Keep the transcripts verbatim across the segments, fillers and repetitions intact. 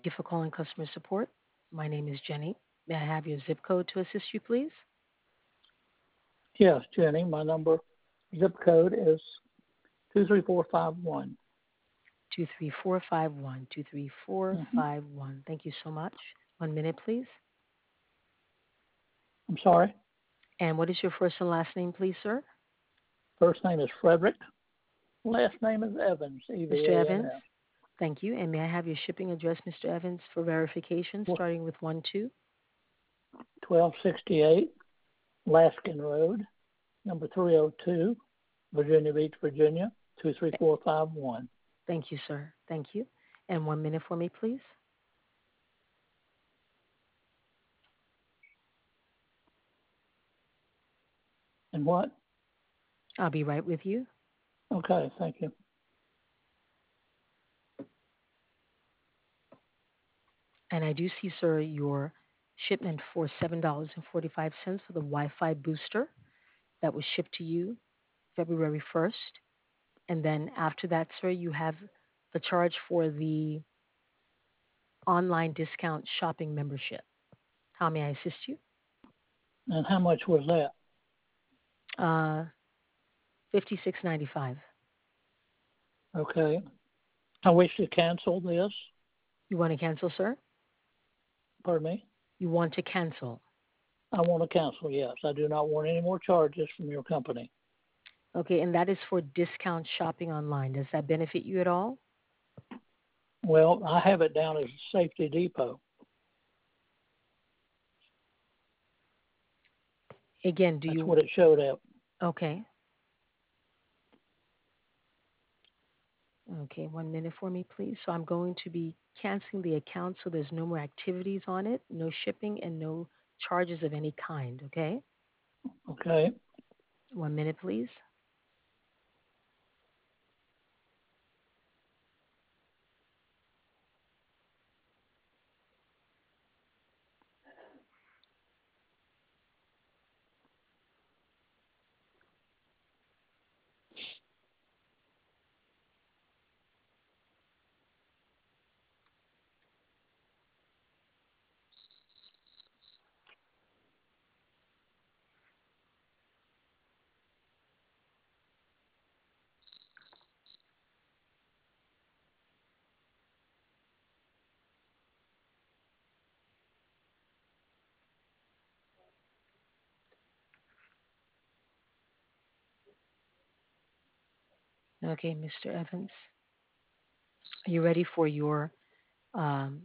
Thank you for calling customer support. My name is Jenny. May I have your zip code to assist you, please? Yes, Jenny. My number zip code is two three four five one. two three four five one. two three four Mm-hmm. five one. Thank you so much. One minute, please. I'm sorry. And what is your first and last name, please, sir? First name is Frederick. Last name is Evans. E V mister A N Evans? Thank you. And may I have your shipping address, mister Evans, for verification, S. starting with one two? twelve sixty-eight Laskin Road, number three oh two, Virginia Beach, Virginia, two three four five one. Thank you, sir. Thank you. And one minute for me, please. And what? I'll be right with you. Okay, thank you. And I do see, sir, your shipment for seven dollars and forty-five cents for the Wi Fi booster that was shipped to you February first. And then after that, sir, you have the charge for the online discount shopping membership. How may I assist you? And how much was that? Uh, fifty-six ninety-five. Okay. I wish to cancel this. You want to cancel, sir? Pardon me? You want to cancel? I want to cancel, yes. I do not want any more charges from your company. Okay, and that is for discount shopping online. Does that benefit you at all? Well, I have it down as a safety depot. Again, do That's you? what it showed at. Okay. Okay, one minute for me, please. So I'm going to be canceling the account so there's no more activities on it, no shipping, and no charges of any kind. Okay? Okay. One minute, please. Okay, mister Evans, are you ready for your? Um,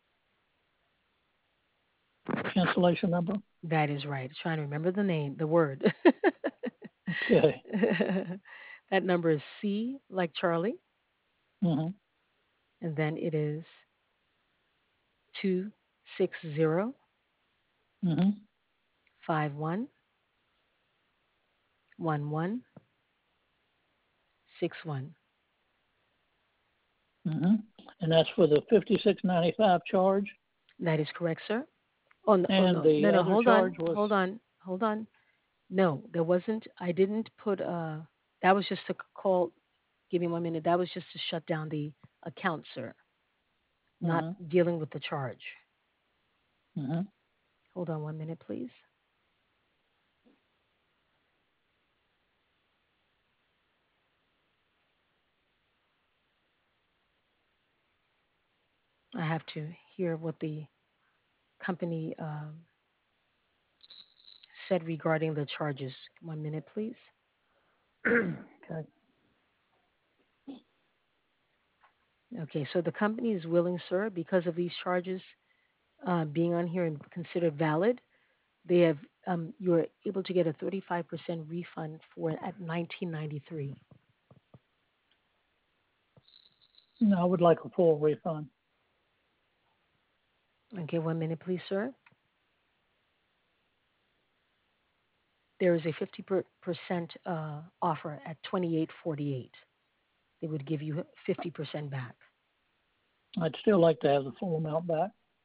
Cancellation number? that is right. Trying to remember the name, the word. Okay. That number is C like Charlie, Mm-hmm. and then it is two six zero Mm-hmm. five one one one six one. Mm-hmm. And that's for the fifty-six ninety-five charge. That is correct, sir. Oh no, oh And no, the no, no. other Hold on, charge was, hold on, hold on. No, there wasn't. I didn't put. Uh, that was just to call. Give me one minute. That was just to shut down the account, sir. Not mm-hmm. dealing with the charge. Mm-hmm. Hold on one minute, please. I have to hear what the company um, said regarding the charges. One minute, please. Okay. Okay, so the company is willing, sir, because of these charges uh, being on here and considered valid. They have um, you're able to get a thirty-five percent refund for it at nineteen ninety-three. No, I would like a full refund. Okay, one minute, please, sir. There is a fifty percent uh, offer at twenty-eight forty-eight. They would give you fifty percent back. I'd still like to have the full amount back.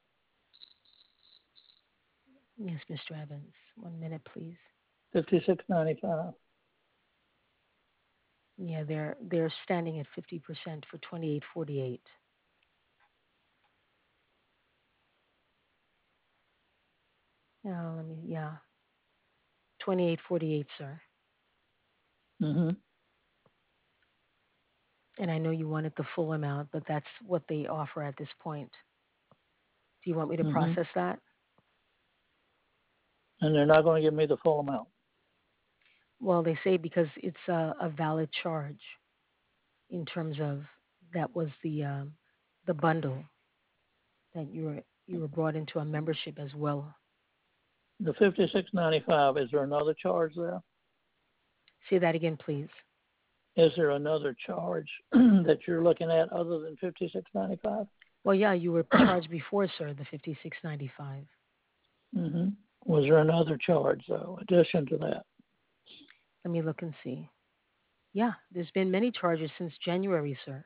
Yes, mister Evans. One minute, please. fifty-six ninety-five. Yeah, they're they're standing at fifty percent for twenty-eight forty-eight. Yeah, let me, yeah, twenty-eight forty-eight, sir. Mm-hmm. And I know you wanted the full amount, but that's what they offer at this point. Do you want me to Mm-hmm. process that? And they're not going to give me the full amount. Well, they say because it's a, a valid charge in terms of that was the um, the bundle that you were you were brought into a membership as well. The fifty-six ninety-five. Is there another charge there? Say that again, please. Is there another charge that you're looking at other than fifty-six ninety-five? Well, yeah, you were charged before, sir, the fifty-six ninety-five. Mm-hmm. Was there another charge though, addition to that? Let me look and see. Yeah, there's been many charges since January, sir.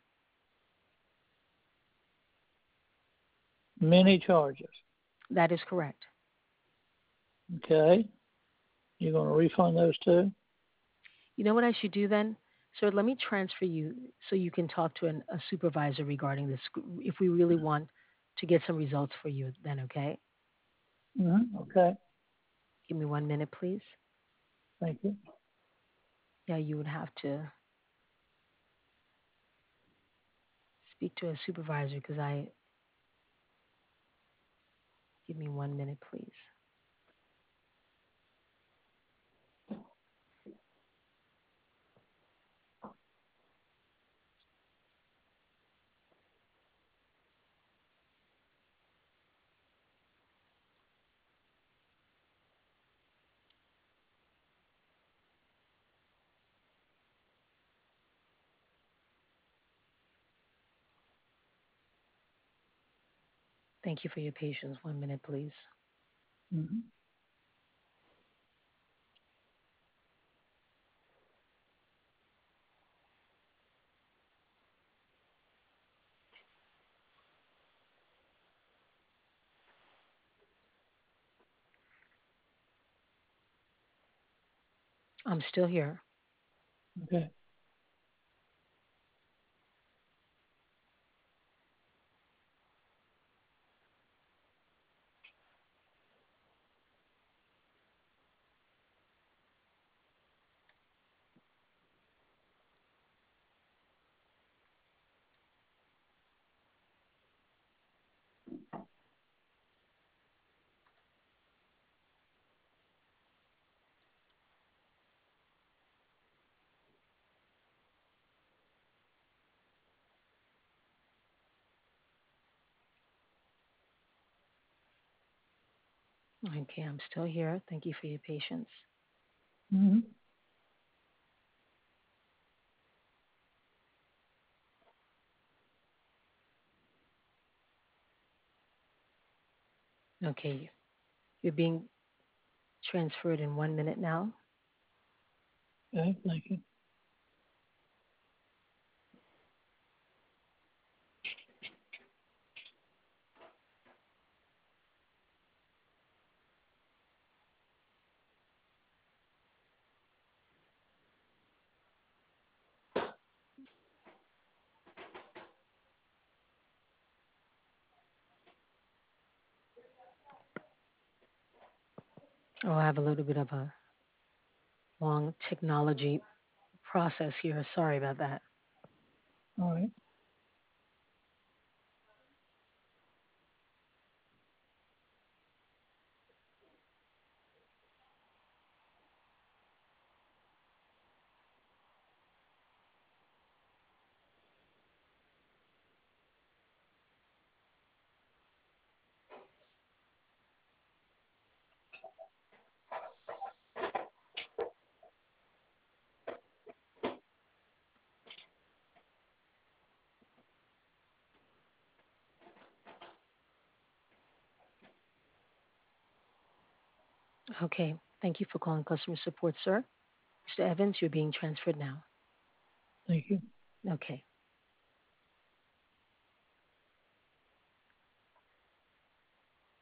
Many charges. That is correct. Okay. You're going to refund those too? You know what I should do then? Sir, let me transfer you so you can talk to an, a supervisor regarding this if we really want to get some results for you then, okay? Mm-hmm. Okay. Give me one minute, please. Thank you. Yeah, you would have to speak to a supervisor because I, give me one minute, please. Thank you for your patience. One minute, please. Mm-hmm. I'm still here. Okay. Okay, I'm still here. Thank you for your patience. Mm-hmm. Okay, you're being transferred in one minute now. Okay. Thank you. Oh, I have a little bit of a long technology process here. Sorry about that. All right. Okay, thank you for calling customer support, sir. mister Evans, you're being transferred now. Thank you. Okay.